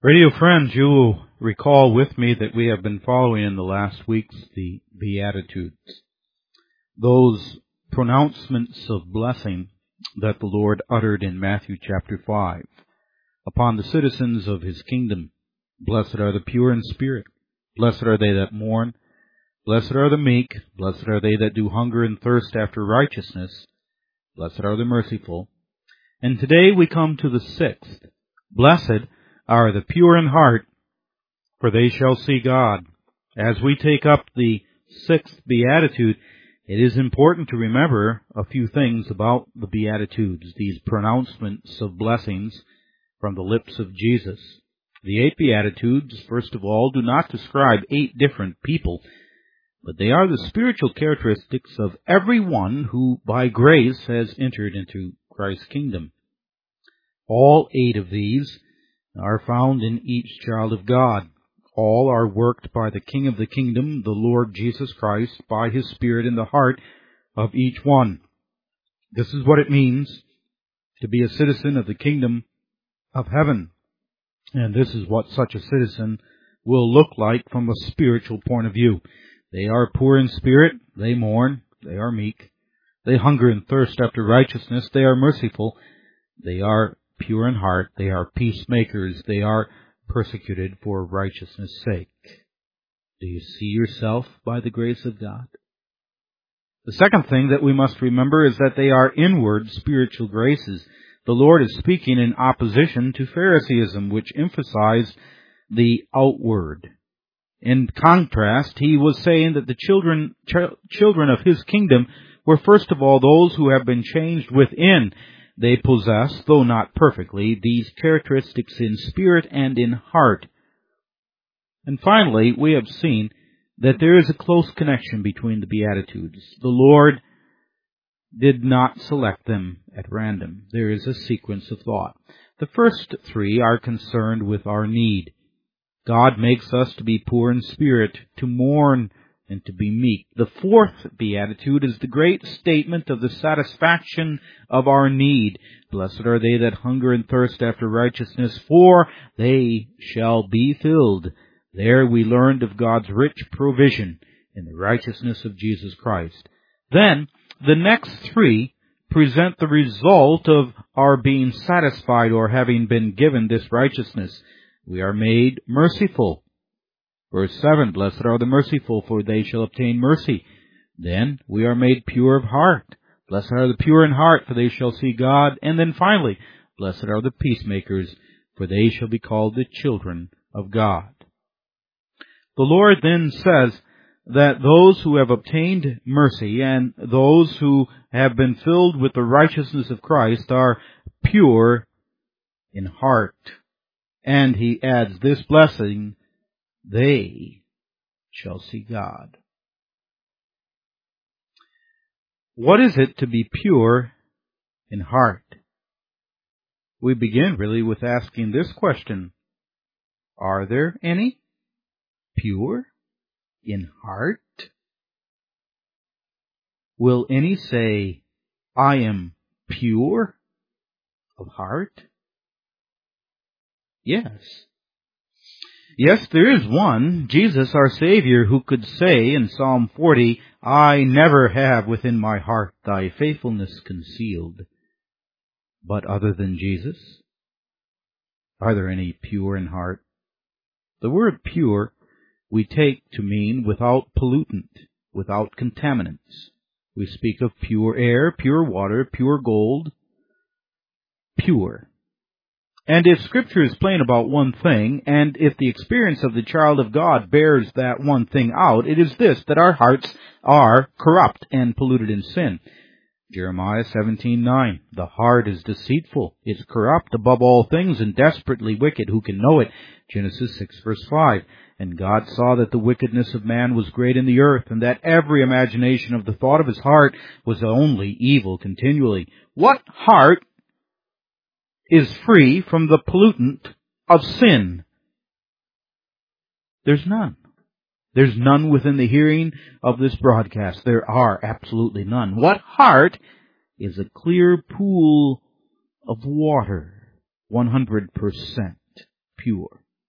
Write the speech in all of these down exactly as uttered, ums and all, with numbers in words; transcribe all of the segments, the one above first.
Radio friends, you will recall with me that we have been following in the last weeks the Beatitudes, those pronouncements of blessing that the Lord uttered in Matthew chapter five upon the citizens of His kingdom. Blessed are the pure in spirit, blessed are they that mourn, blessed are the meek, blessed are they that do hunger and thirst after righteousness, blessed are the merciful. And today we come to the sixth. Blessed are the pure in heart, for they shall see God. As we take up the sixth Beatitude, it is important to remember a few things about the Beatitudes, these pronouncements of blessings from the lips of Jesus. The eight Beatitudes, first of all, do not describe eight different people, but they are the spiritual characteristics of everyone who, by grace, has entered into Christ's kingdom. All eight of these are found in each child of God. All are worked by the King of the kingdom, the Lord Jesus Christ, by His Spirit in the heart of each one. This is what it means to be a citizen of the kingdom of heaven. And this is what such a citizen will look like from a spiritual point of view. They are poor in spirit, they mourn, they are meek, they hunger and thirst after righteousness, they are merciful, they are pure in heart, they are peacemakers, they are persecuted for righteousness' sake. Do you see yourself by the grace of God? The second thing that we must remember is that they are inward spiritual graces. The Lord is speaking in opposition to Phariseeism, which emphasized the outward. In contrast, He was saying that the children, ch- children of His kingdom were first of all those who have been changed within. They possess, though not perfectly, these characteristics in spirit and in heart. And finally, we have seen that there is a close connection between the Beatitudes. The Lord did not select them at random. There is a sequence of thought. The first three are concerned with our need. God makes us to be poor in spirit, to mourn, and to be meek. The fourth Beatitude is the great statement of the satisfaction of our need. Blessed are they that hunger and thirst after righteousness, for they shall be filled. There we learned of God's rich provision in the righteousness of Jesus Christ. Then, the next three present the result of our being satisfied or having been given this righteousness. We are made merciful. Verse seven, blessed are the merciful, for they shall obtain mercy. Then we are made pure of heart. Blessed are the pure in heart, for they shall see God. And then finally, blessed are the peacemakers, for they shall be called the children of God. The Lord then says that those who have obtained mercy and those who have been filled with the righteousness of Christ are pure in heart. And He adds this blessing, they shall see God. What is it to be pure in heart? We begin really with asking this question. Are there any pure in heart? Will any say, I am pure of heart? Yes. Yes, there is one, Jesus our Savior, who could say in Psalm forty, I never have within my heart thy faithfulness concealed. But other than Jesus, are there any pure in heart? The word pure we take to mean without pollutant, without contaminants. We speak of pure air, pure water, pure gold, pure. And if Scripture is plain about one thing, and if the experience of the child of God bears that one thing out, it is this, that our hearts are corrupt and polluted in sin. Jeremiah seventeen nine, the heart is deceitful, it's corrupt above all things, and desperately wicked. Who can know it? Genesis six verse five, and God saw that the wickedness of man was great in the earth, and that every imagination of the thought of his heart was only evil continually. What heart is free from the pollutant of sin? There's none. There's none within the hearing of this broadcast. There are absolutely none. What heart is a clear pool of water, one hundred percent pure?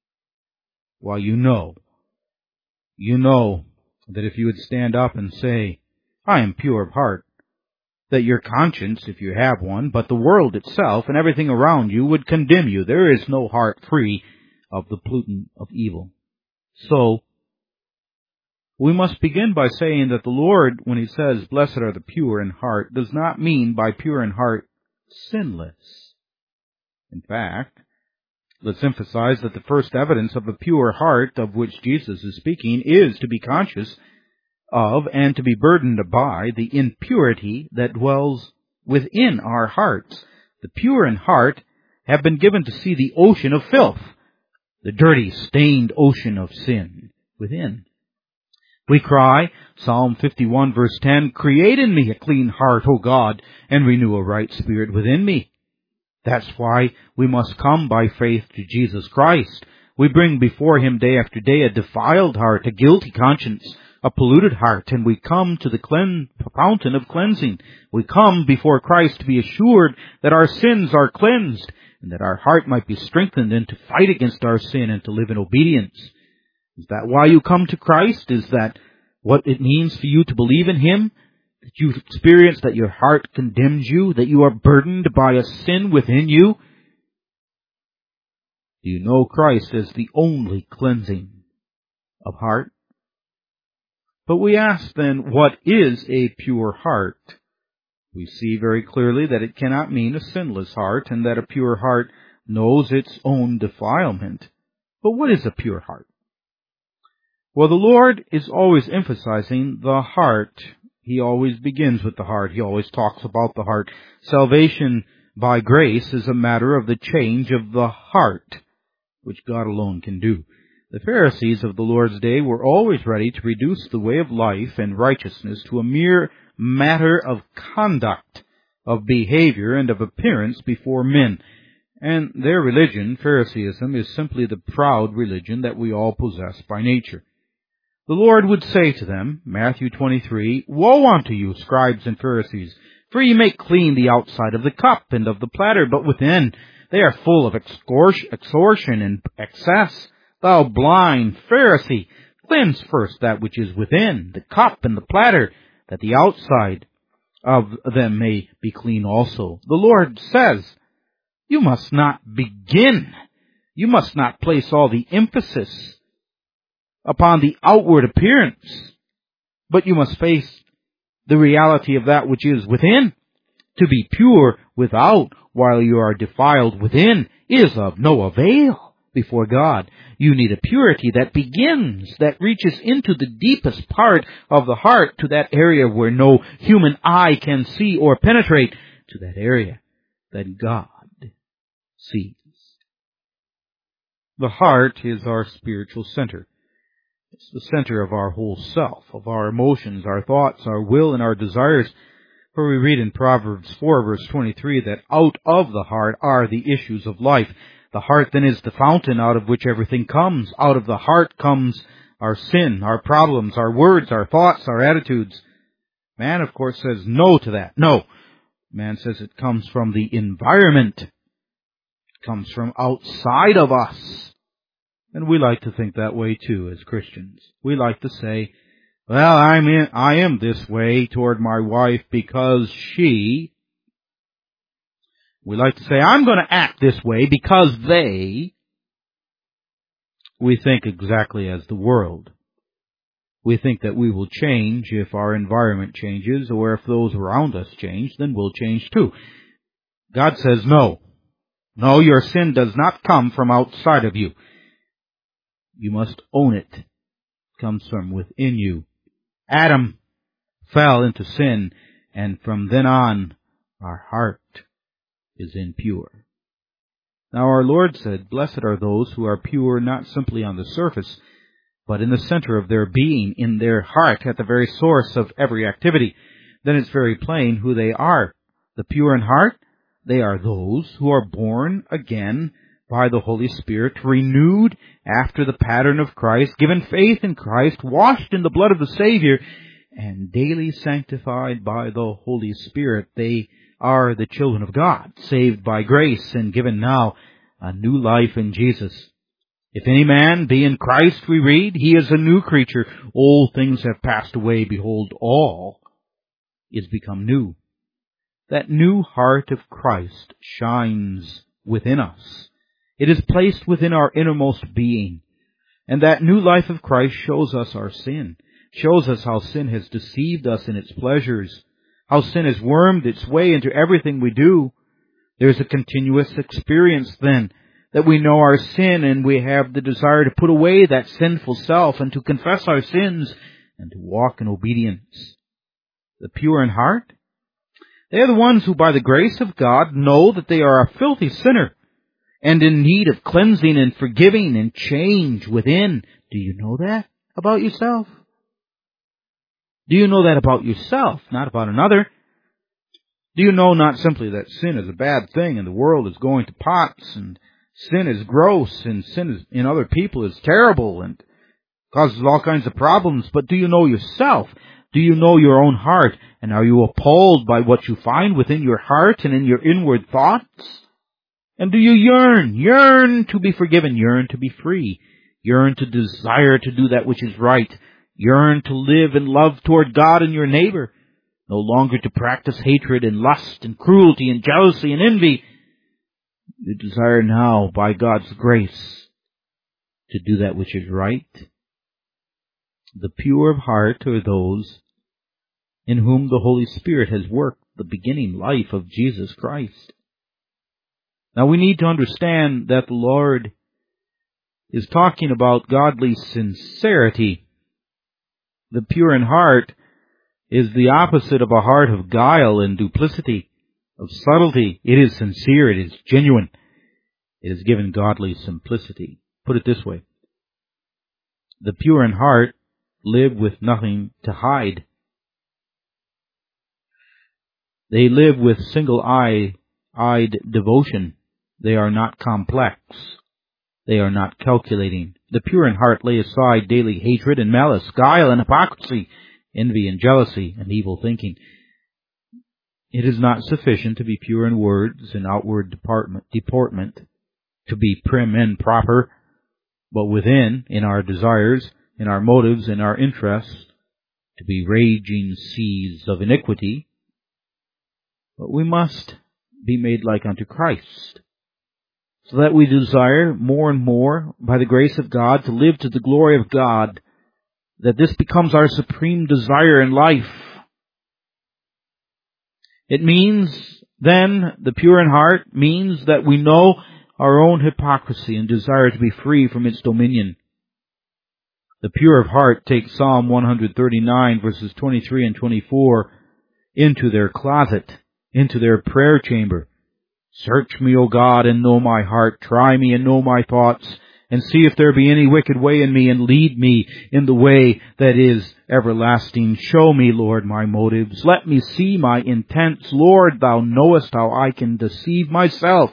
Well, you know, you know that if you would stand up and say, I am pure of heart, that your conscience, if you have one, but the world itself and everything around you would condemn you. There is no heart free of the pollutant of evil. So, we must begin by saying that the Lord, when He says, blessed are the pure in heart, does not mean by pure in heart, sinless. In fact, let's emphasize that the first evidence of a pure heart of which Jesus is speaking is to be conscious of and to be burdened by the impurity that dwells within our hearts. The pure in heart have been given to see the ocean of filth, the dirty, stained ocean of sin within. We cry, Psalm fifty-one verse ten, create in me a clean heart, O God, and renew a right spirit within me. That's why we must come by faith to Jesus Christ. We bring before Him day after day a defiled heart, a guilty conscience, a polluted heart, and we come to the clean, fountain of cleansing. We come before Christ to be assured that our sins are cleansed, and that our heart might be strengthened and to fight against our sin and to live in obedience. Is that why you come to Christ? Is that what it means for you to believe in Him? That you experience that your heart condemns you, that you are burdened by a sin within you? Do you know Christ as the only cleansing of heart? But we ask then, what is a pure heart? We see very clearly that it cannot mean a sinless heart, and that a pure heart knows its own defilement. But what is a pure heart? Well, the Lord is always emphasizing the heart. He always begins with the heart. He always talks about the heart. Salvation by grace is a matter of the change of the heart, which God alone can do. The Pharisees of the Lord's day were always ready to reduce the way of life and righteousness to a mere matter of conduct, of behavior, and of appearance before men. And their religion, Pharisaism, is simply the proud religion that we all possess by nature. The Lord would say to them, Matthew twenty-three, woe unto you, scribes and Pharisees, for ye make clean the outside of the cup and of the platter, but within they are full of extortion and excess. Thou blind Pharisee, cleanse first that which is within, the cup and the platter, that the outside of them may be clean also. The Lord says, you must not begin. You must not place all the emphasis upon the outward appearance, but you must face the reality of that which is within. To be pure without while you are defiled within is of no avail before God. You need a purity that begins, that reaches into the deepest part of the heart, to that area where no human eye can see or penetrate, to that area that God sees. The heart is our spiritual center. It's the center of our whole self, of our emotions, our thoughts, our will, and our desires. For we read in Proverbs four, verse twenty-three, that out of the heart are the issues of life. The heart then is the fountain out of which everything comes. Out of the heart comes our sin, our problems, our words, our thoughts, our attitudes. Man, of course, says no to that. No. Man says it comes from the environment. It comes from outside of us. And we like to think that way too as Christians. We like to say, well, I'm in, I am this way toward my wife because she. We like to say, I'm going to act this way because they. We think exactly as the world. We think that we will change if our environment changes, or if those around us change, then we'll change too. God says no. No, your sin does not come from outside of you. You must own it. It comes from within you. Adam fell into sin, and from then on, our heart is impure. Now our Lord said, blessed are those who are pure not simply on the surface, but in the center of their being, in their heart, at the very source of every activity. Then it's very plain who they are. The pure in heart, they are those who are born again by the Holy Spirit, renewed after the pattern of Christ, given faith in Christ, washed in the blood of the Savior, and daily sanctified by the Holy Spirit. They are the children of God, saved by grace and given now a new life in Jesus. If any man be in Christ, we read, he is a new creature. Old things have passed away. Behold, all is become new. That new heart of Christ shines within us. It is placed within our innermost being. And that new life of Christ shows us our sin, shows us how sin has deceived us in its pleasures, how sin has wormed its way into everything we do. There's a continuous experience then that we know our sin and we have the desire to put away that sinful self and to confess our sins and to walk in obedience. The pure in heart, they are the ones who by the grace of God know that they are a filthy sinner and in need of cleansing and forgiving and change within. Do you know that about yourself? Do you know that about yourself, not about another? Do you know not simply that sin is a bad thing and the world is going to pots and sin is gross and sin is, in other people is terrible and causes all kinds of problems, but do you know yourself? Do you know your own heart? And are you appalled by what you find within your heart and in your inward thoughts? And do you yearn, yearn to be forgiven, yearn to be free, yearn to desire to do that which is right, yearn to live in love toward God and your neighbor, no longer to practice hatred and lust and cruelty and jealousy and envy? You desire now, by God's grace, to do that which is right. The pure of heart are those in whom the Holy Spirit has worked the beginning life of Jesus Christ. Now we need to understand that the Lord is talking about godly sincerity. The pure in heart is the opposite of a heart of guile and duplicity, of subtlety. It is sincere, it is genuine. It is given godly simplicity. Put it this way. The pure in heart live with nothing to hide. They live with single-eyed devotion. They are not complex. They are not calculating. The pure in heart lay aside daily hatred and malice, guile and hypocrisy, envy and jealousy and evil thinking. It is not sufficient to be pure in words and outward deportment, deportment, to be prim and proper, but within, in our desires, in our motives, in our interests, to be raging seas of iniquity. But we must be made like unto Christ, so that we desire more and more, by the grace of God, to live to the glory of God, that this becomes our supreme desire in life. It means, then, the pure in heart means that we know our own hypocrisy and desire to be free from its dominion. The pure of heart take Psalm one thirty-nine, verses twenty-three and twenty-four, into their closet, into their prayer chamber. Search me, O God, and know my heart. Try me and know my thoughts, and see if there be any wicked way in me, and lead me in the way that is everlasting. Show me, Lord, my motives. Let me see my intents. Lord, thou knowest how I can deceive myself.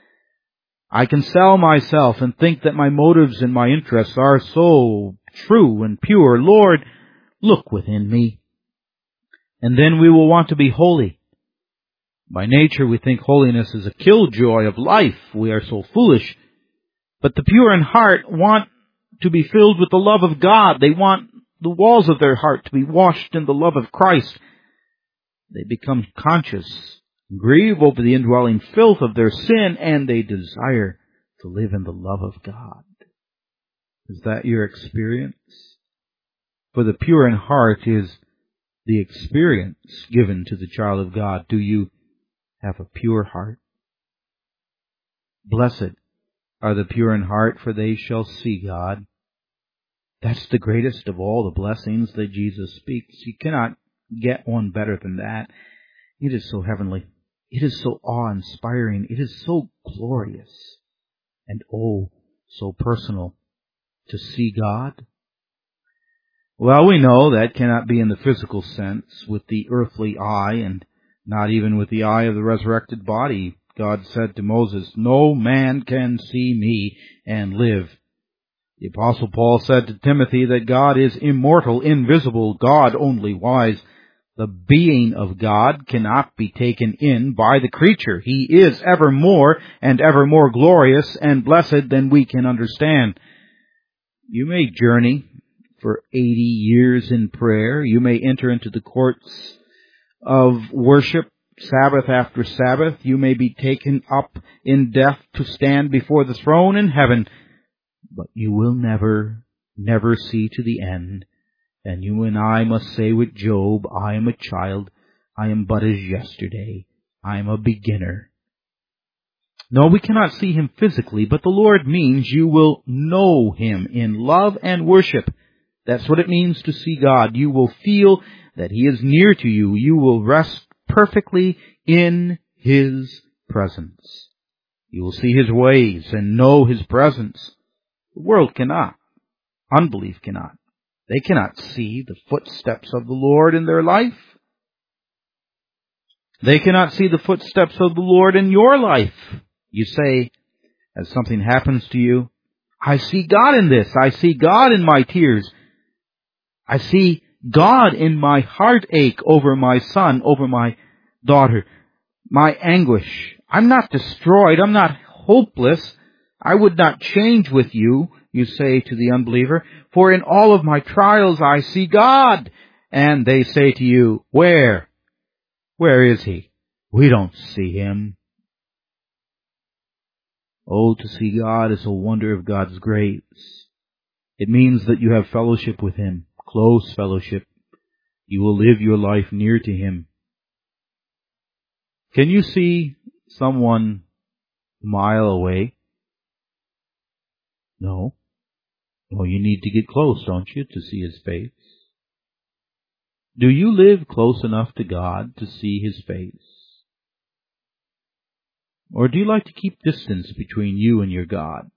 I can sell myself and think that my motives and my interests are so true and pure. Lord, look within me. And then we will want to be holy. By nature, we think holiness is a killjoy of life. We are so foolish. But the pure in heart want to be filled with the love of God. They want the walls of their heart to be washed in the love of Christ. They become conscious, grieve over the indwelling filth of their sin, and they desire to live in the love of God. Is that your experience? For the pure in heart is the experience given to the child of God. Do you have a pure heart? Blessed are the pure in heart, for they shall see God. That's the greatest of all the blessings that Jesus speaks. You cannot get one better than that. It is so heavenly. It is so awe-inspiring. It is so glorious. And oh, so personal. To see God. Well, we know that cannot be in the physical sense with the earthly eye, and not even with the eye of the resurrected body. God said to Moses, "No man can see me and live." The Apostle Paul said to Timothy that God is immortal, invisible, God only wise. The being of God cannot be taken in by the creature. He is ever more and ever more glorious and blessed than we can understand. You may journey for eighty years in prayer. You may enter into the courts of worship Sabbath after Sabbath. You may be taken up in death to stand before the throne in heaven. But you will never, never see to the end. And you and I must say with Job, I am a child. I am but as yesterday. I am a beginner. No, we cannot see Him physically, but the Lord means you will know Him in love and worship. That's what it means to see God. You will feel that He is near to you. You will rest perfectly in His presence. You will see His ways and know His presence. The world cannot. Unbelief cannot. They cannot see the footsteps of the Lord in their life. They cannot see the footsteps of the Lord in your life. You say, as something happens to you, I see God in this. I see God in my tears. I see God in my heartache over my son, over my daughter, my anguish. I'm not destroyed. I'm not hopeless. I would not change with you, you say to the unbeliever, for in all of my trials I see God. And they say to you, where? Where is He? We don't see Him. Oh, to see God is a wonder of God's grace. It means that you have fellowship with Him, close fellowship. You will live your life near to Him. Can you see someone a mile away? No. Well, you need to get close, don't you, to see His face? Do you live close enough to God to see His face? Or do you like to keep distance between you and your God?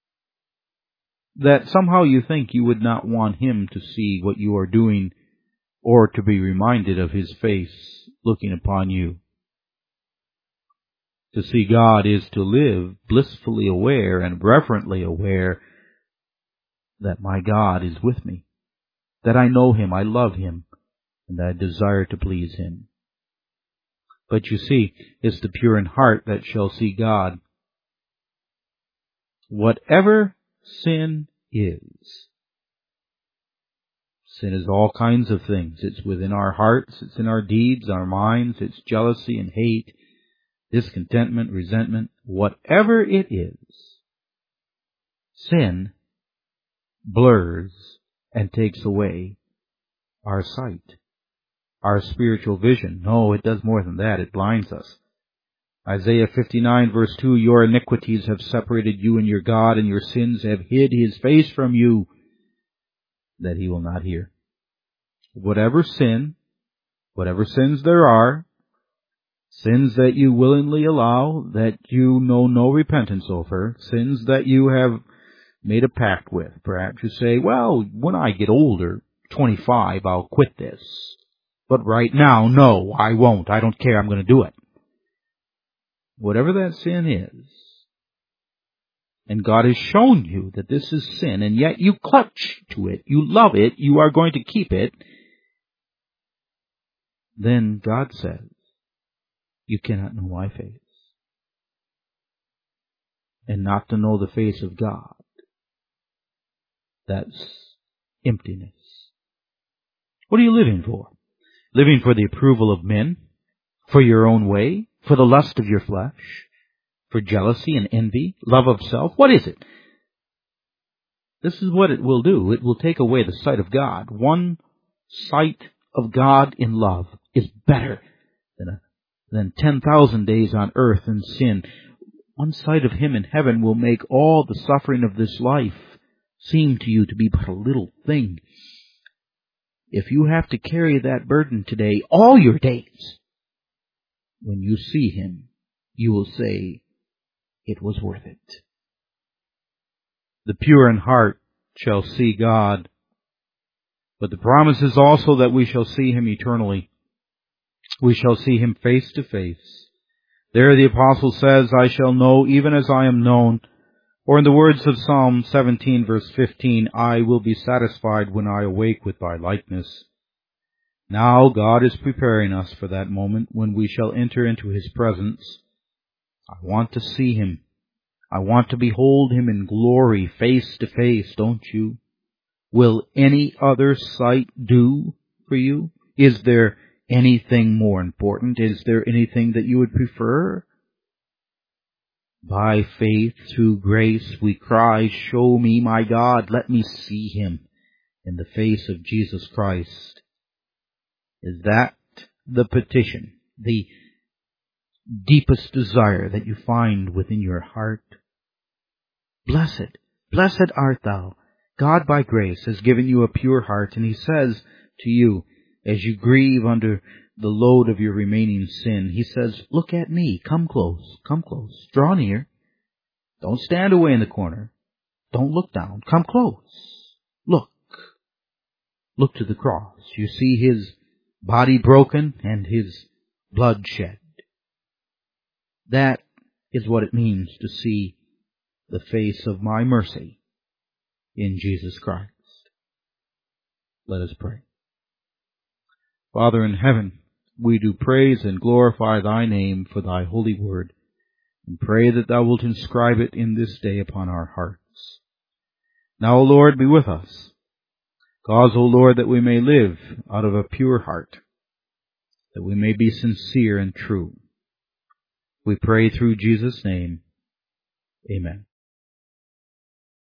That somehow you think you would not want Him to see what you are doing or to be reminded of His face looking upon you. To see God is to live blissfully aware and reverently aware that my God is with me, that I know Him, I love Him, and I desire to please Him. But you see, it's the pure in heart that shall see God. Whatever sin is, sin is all kinds of things. It's within our hearts, it's in our deeds, our minds, it's jealousy and hate, discontentment, resentment, whatever it is. Sin blurs and takes away our sight, our spiritual vision. No, it does more than that. It blinds us. Isaiah fifty-nine verse two, your iniquities have separated you and your God, and your sins have hid His face from you, that He will not hear. Whatever sin, whatever sins there are, sins that you willingly allow, that you know no repentance over, sins that you have made a pact with. Perhaps you say, well, when I get older, twenty-five, I'll quit this. But right now, no, I won't. I don't care. I'm going to do it. Whatever that sin is, and God has shown you that this is sin, and yet you clutch to it, you love it, you are going to keep it, then God says, you cannot know my face. And not to know the face of God, that's emptiness. What are you living for? Living for the approval of men? For your own way? For the lust of your flesh? For jealousy and envy? Love of self? What is it? This is what it will do. It will take away the sight of God. One sight of God in love is better than a, than ten thousand days on earth in sin. One sight of Him in heaven will make all the suffering of this life seem to you to be but a little thing. If you have to carry that burden today, all your days, when you see Him, you will say, it was worth it. The pure in heart shall see God. But the promise is also that we shall see Him eternally. We shall see Him face to face. There the apostle says, I shall know even as I am known. Or in the words of Psalm seventeen verse fifteen, I will be satisfied when I awake with Thy likeness. Now God is preparing us for that moment when we shall enter into His presence. I want to see Him. I want to behold him in glory, face to face, don't you? Will any other sight do for you? Is there anything more important? Is there anything that you would prefer? By faith, through grace, we cry, show me my God. Let me see him in the face of Jesus Christ. Is that the petition, the deepest desire that you find within your heart? Blessed, blessed art thou. God by grace has given you a pure heart, and he says to you, as you grieve under the load of your remaining sin, he says, look at me, come close, come close, draw near. Don't stand away in the corner. Don't look down, come close. Look, look to the cross. You see his body broken and his blood shed. That is what it means to see the face of my mercy in Jesus Christ. Let us pray. Father in heaven, we do praise and glorify thy name for thy holy word, and pray that thou wilt inscribe it in this day upon our hearts. Now, O Lord, be with us. Cause, O Lord, that we may live out of a pure heart, that we may be sincere and true. We pray through Jesus' name. Amen.